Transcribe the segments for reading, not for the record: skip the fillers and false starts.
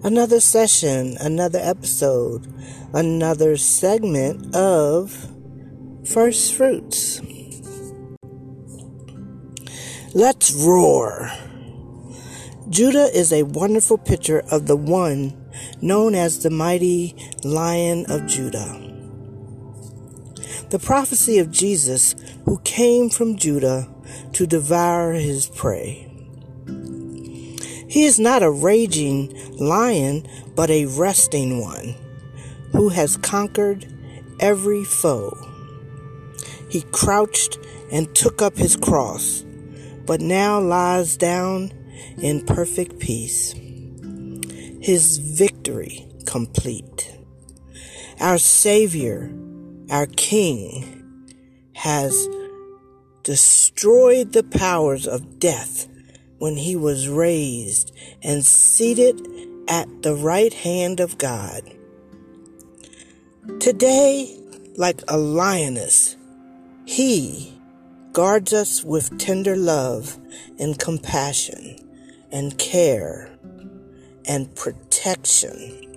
Another session, another episode, another segment of First Fruits. Let's roar. Judah is a wonderful picture of the one known as the mighty Lion of Judah. The prophecy of Jesus, who came from Judah to devour his prey. He is not a raging lion, but a resting one, who has conquered every foe. He crouched and took up his cross, but now lies down in perfect peace. His victory complete. Our Savior, our King, has destroyed the powers of death when he was raised and seated at the right hand of God. Today, like a lioness, he guards us with tender love and compassion and care and protection.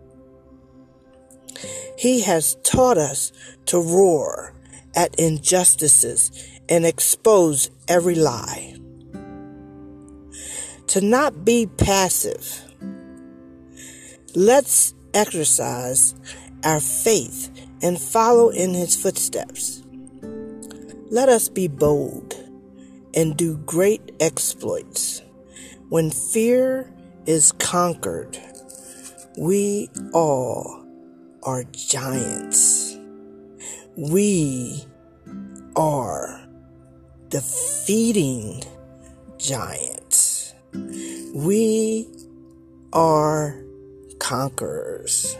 He has taught us to roar at injustices and expose every lie. To not be passive. Let's exercise our faith and follow in his footsteps. Let us be bold and do great exploits. When fear is conquered, we all are giants. We are defeating giants. We are conquerors.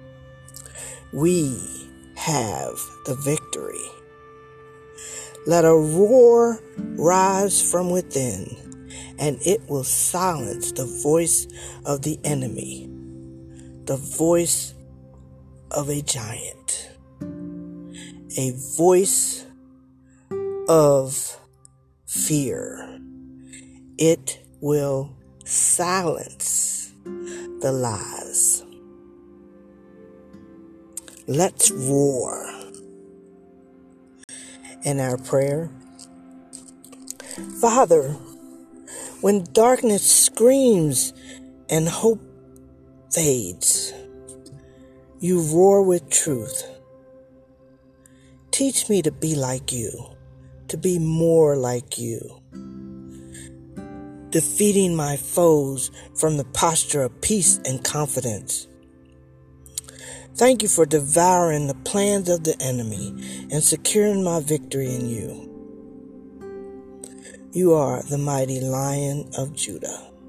We have the victory. Let a roar rise from within, and it will silence the voice of the enemy, the voice of a giant, a voice of fear. It will silence the lies. Let's roar. In our prayer, Father, when darkness screams and hope fades, you roar with truth. Teach me to be like you, to be more like you, defeating my foes from the posture of peace and confidence. Thank you for devouring the plans of the enemy and securing my victory in you. You are the mighty Lion of Judah.